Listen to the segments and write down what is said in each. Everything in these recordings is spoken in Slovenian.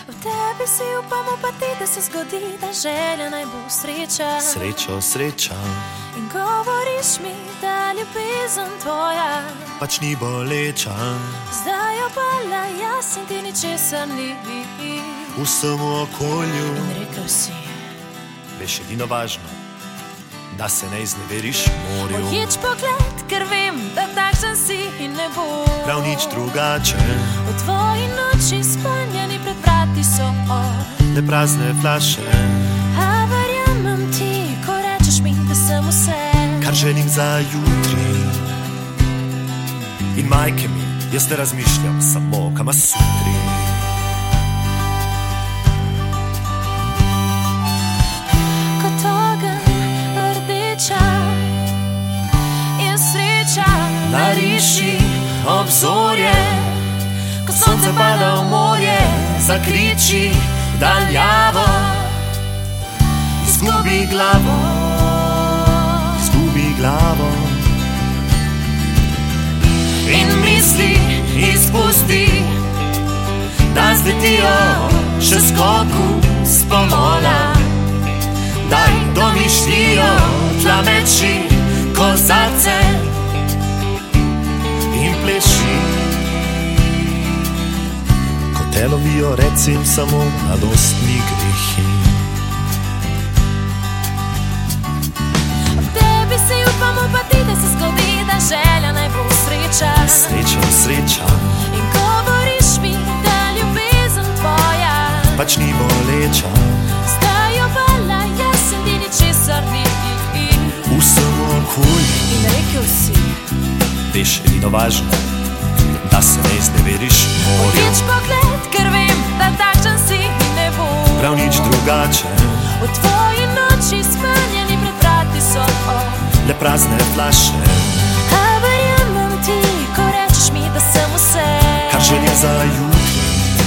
V tebi si upam upati, da se zgodi, da želja naj bo sreča. Srečo, sreča. In govoriš mi, da ljubezen tvoja Pač ni boleča. zdaj obala, jaz in ti ničesar ni. Vsemu okolju In rekel si, veš edino važno, da se ne izneveriš morju. ojič pogled, ker vem, da takšen si in ne bo Prav nič drugače, v tvoji noči spanjeni pred vrati so le prazne flaše. A verjamem ti, ko rečeš mi, da sem vse, Kar želim za jutri. In majke mi, jaz ne razmišljam samo kama sutri. kot ogen rdeča in sreča. Nariši obzorje, ko sonce pada v morje, zakriči daljavo. Izgubi glavo, izgubi glavo. In misli izpusti, da zletijo še skoku s pomola. Daj domišljijo tlameči kozarce in pleši. Ko te lovijo, recim samo mladostni grehi. V tebi si upam upati, da se zgodi, da želja naj bo sreča. Sreča, sreča, In govoriš mi, da ljubezen tvoja pač ni boleča. zdaj obala, jaz in ti ničesar ni. Vsemu okolju In rekel si, veš edino važno, da se ne izneveriš morju. ojič pogled, ker vem, da takšen si in ne bo Prav nič drugače, v tvoji noči spanjeni pred vrati so le prazne flaše. A verjamem ti, ko rečeš mi, da sem vse, Kar želim za jutri.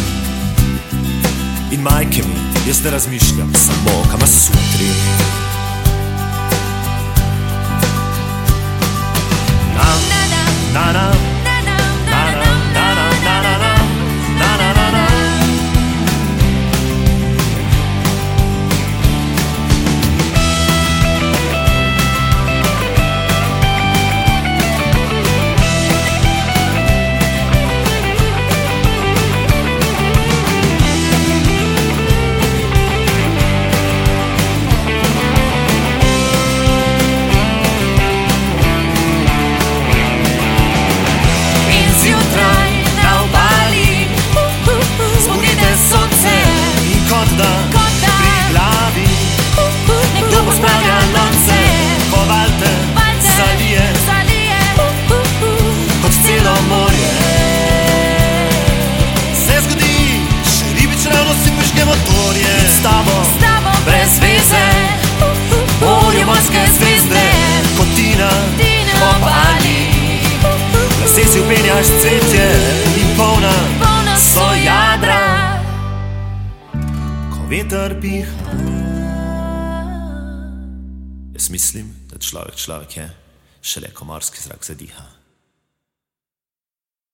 In majke mi, jaz ne razmišljam samo kama sutri. Na, na, na. S tabo, brez veze, morje morske zvezde, kot Tina obali. Lase si upenjaš cvetje in polna so jadra. Ko veter piha, jaz mislim, da človek je, šele ko morski zrak zadiha.